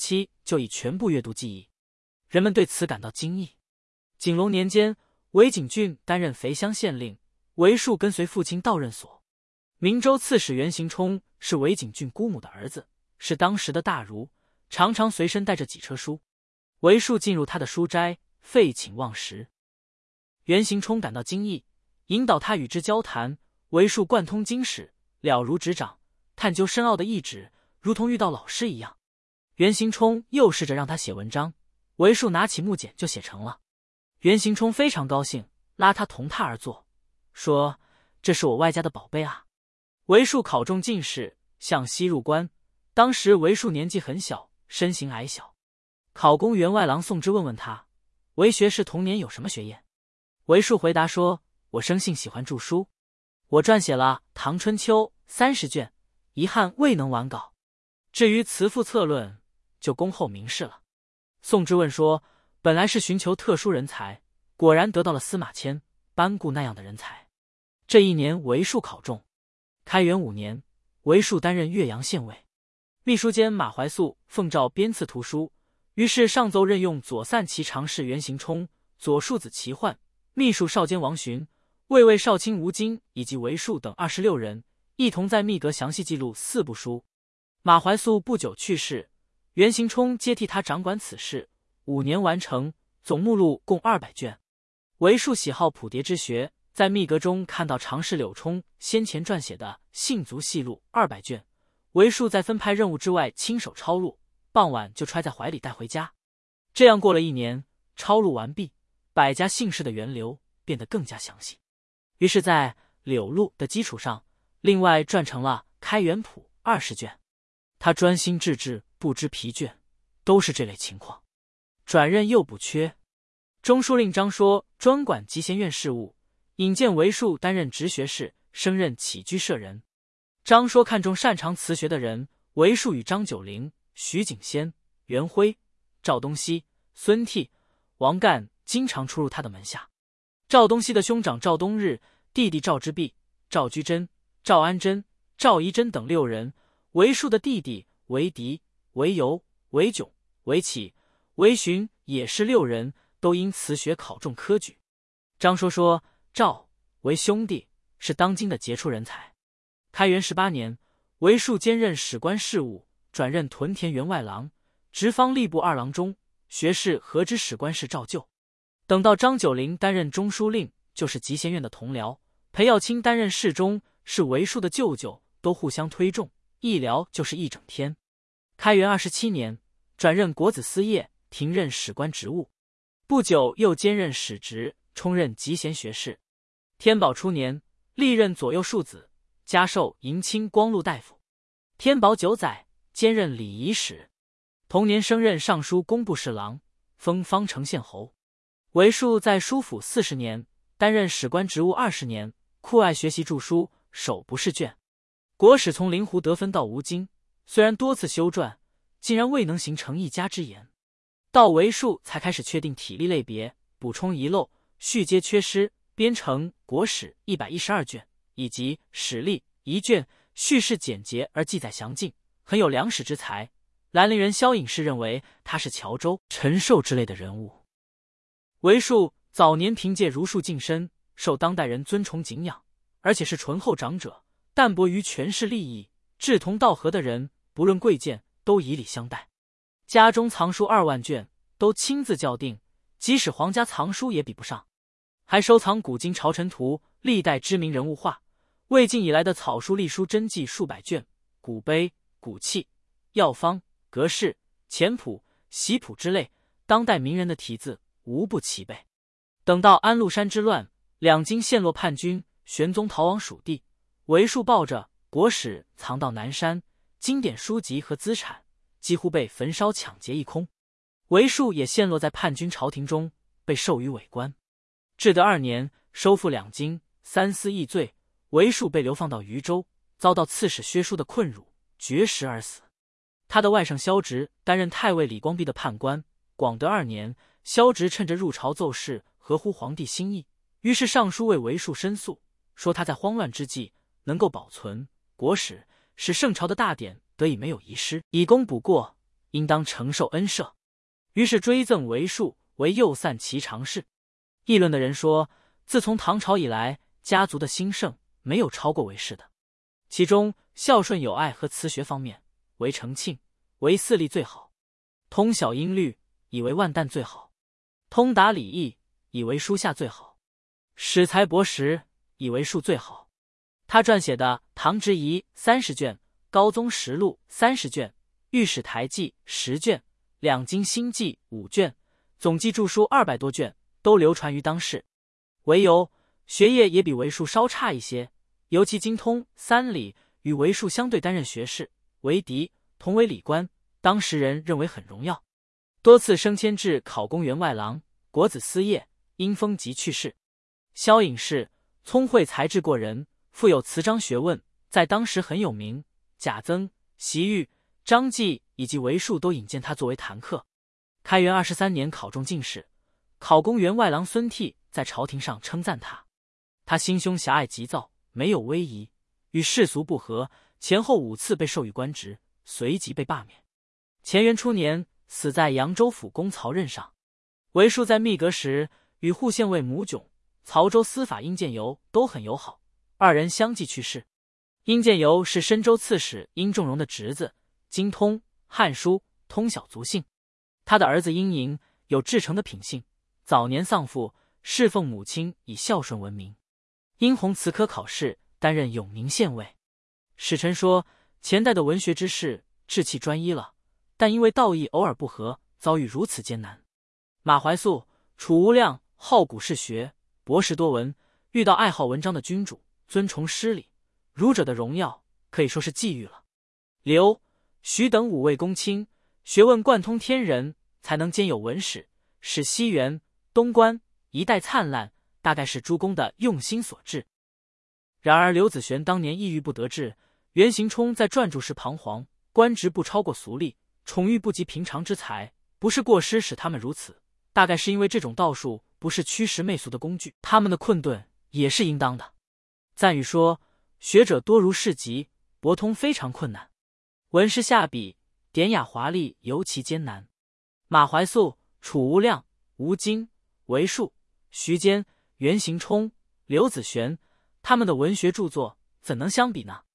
S1: 就已全部阅读记忆，人们对此感到惊异。景龙年间，韦景俊担任肥乡县令，韦树跟随父亲到任所。明州刺史袁行冲是韦景俊姑母的儿子，是当时的大儒，常常随身带着几车书。韦树进入他的书斋，废寝忘食。袁行冲感到惊异，引导他与之交谈。韦树贯通经史，了如指掌，探究深奥的意旨，如同遇到老师一样。袁行冲又试着让他写文章，韦树拿起木简就写成了。袁行冲非常高兴，拉他同榻而坐，说：“这是我外家的宝贝啊。”韦树考中进士，向西入关。当时韦树年纪很小，身形矮小。考功员外郎宋之问问他，韦学士童年有什么学业？韦树回答说：“我生性喜欢著书，我撰写了《唐春秋》三十卷，遗憾未能完稿。至于辞赋策论，就恭候明示了。”宋之问说：“本来是寻求特殊人才，果然得到了司马迁、班固那样的人才。”这一年韦树考中。开元五年，韦树担任岳阳县尉。秘书监马怀素奉诏编次图书，于是上奏任用左散骑常侍袁行冲、左庶子齐焕、秘书少监王询、卫尉少卿吴京以及韦树等二十六人，一同在密阁详细记录四部书。马怀素不久去世，袁行冲接替他掌管此事，五年完成，总目录共二百卷。韦树喜好谱牒之学，在密阁中看到常侍柳冲先前撰写的《信族细录》二百卷，韦树在分派任务之外亲手抄录，傍晚就揣在怀里带回家。这样过了一年，抄录完毕，百家姓氏的源流变得更加详细。于是在柳录的基础上，另外撰成了《开元谱》二十卷。他专心致志，不知疲倦，都是这类情况。转任又补缺，中书令张说专管集贤院事务，引荐韦树担任直学士，升任起居舍人。张说看重擅长词学的人，韦树与张九龄、徐景先、袁辉、赵东锡、孙悌、王干经常出入他的门下。赵东锡的兄长赵东日、弟弟赵之弼、赵居贞、赵安贞、赵宜贞等六人，韦树的弟弟韦迪、韦游、韦炯、韦启、韦询也是六人，都因词学考中科举。张说说赵韦兄弟是当今的杰出人才。开元十八年，韦树兼任史官事务，转任屯田员外郎、直方吏部二郎中，学士和知史官事照旧。等到张九龄担任中书令，就是集贤院的同僚；裴耀卿担任侍中，是韦树的舅舅，都互相推重，一聊就是一整天。开元二十七年，转任国子司业，停任史官职务。不久又兼任史职，充任集贤学士。天宝初年，历任左右庶子，加授迎亲光禄大夫。天宝九载，兼任礼仪使。同年升任尚书工部侍郎，封方城县侯。韦树在书府四十年，担任史官职务二十年，酷爱学习著书，手不释卷。国史从灵狐得分到吴京，虽然多次修撰，竟然未能形成一家之言。到韦树才开始确定体例类别，补充遗漏，续接缺失，编成国史一百一十二卷，以及史例一卷，叙事简洁而记载详尽，很有良史之才。兰陵人萧颖士认为他是乔州、陈寿之类的人物。韦树早年凭借儒术净身，受当代人尊崇敬仰，而且是醇厚长者，淡泊于权势利益，志同道合的人，不论贵贱，都以礼相待。家中藏书二万卷，都亲自校订，即使皇家藏书也比不上。还收藏古今朝臣图、历代知名人物画，魏晋以来的草书隶书真迹数百卷，古碑、古器、药方、格式、简谱、习谱之类，当代名人的题字无不齐备。等到安禄山之乱，两京陷落叛军，玄宗逃往蜀地，韦树抱着国史藏到南山，经典书籍和资产几乎被焚烧抢劫一空。韦树也陷落在叛军朝廷中，被授予伪官。至德二年，收复两京，三司议罪，韦树被流放到渝州，遭到刺史薛书的困辱，绝食而死。他的外甥萧直担任太尉李光弼的判官。广德二年，萧直趁着入朝奏事合乎皇帝心意，于是上书为韦树申诉，说他在慌乱之际能够保存国史，使圣朝的大典得以没有遗失，以功补过， 应当承受恩赦。于是追赠为庶为右散骑常侍。议论的人说，自从唐朝以来，家族的兴盛没有超过韦氏的。其中孝顺友爱和慈学方面，为承庆、为四立最好；通晓音律，以为万旦最好；通达礼义，以为书下最好；史才博识，以为庶最好。他撰写的《唐之仪》三十卷，《高宗实录》三十卷，《御史台记》十卷，《两京新记》五卷，总计著书二百多卷，都流传于当世。唯有学业也比韦庶稍差一些，尤其精通三礼，与韦庶相对担任学士，为嫡，同为礼官，当时人认为很荣耀，多次升迁至考功员外郎、国子司业，因风疾去世。萧颖士聪慧才智过人，富有词章学问，在当时很有名。贾曾、习玉、张继以及韦庶都引荐他作为堂客。开元二十三年考中进士，考功员外郎孙悌在朝廷上称赞他，他心胸狭隘急躁，没有威仪，与世俗不合，前后五次被授予官职，随即被罢免。乾元初年死在扬州府公曹任上。韦庶在密阁时与护县尉母炯、曹州司法殷建猷都很友好，二人相继去世。殷建猷是深州刺史殷仲荣的侄子，精通汉书，通晓族姓。他的儿子殷莹有至诚的品性，早年丧父，侍奉母亲以孝顺闻名。殷弘辞科考试，担任永宁县尉。史臣说，前代的文学之士志气专一了，但因为道义偶尔不合，遭遇如此艰难。马怀素、楚无量好古事学，博识多闻，遇到爱好文章的君主，尊崇诗礼，儒者的荣耀可以说是际遇了。刘、徐等五位公卿，学问贯通天人，才能兼有文史，使西园、东关一代灿烂，大概是诸公的用心所致。然而刘子玄当年抑郁不得志，袁行冲在撰著时彷徨，官职不超过俗吏，宠遇不及平常之才，不是过失使他们如此，大概是因为这种道术不是驱使媚俗的工具，他们的困顿也是应当的。赞语说，学者多如市集，博通非常困难，文诗下笔，典雅华丽尤其艰难。马怀素、楚无量、吴京、韦庶、徐坚、袁行冲、刘子玄，他们的文学著作怎能相比呢？